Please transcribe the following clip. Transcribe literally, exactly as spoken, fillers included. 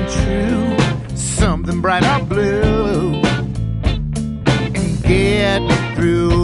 true, something bright or blue, and get through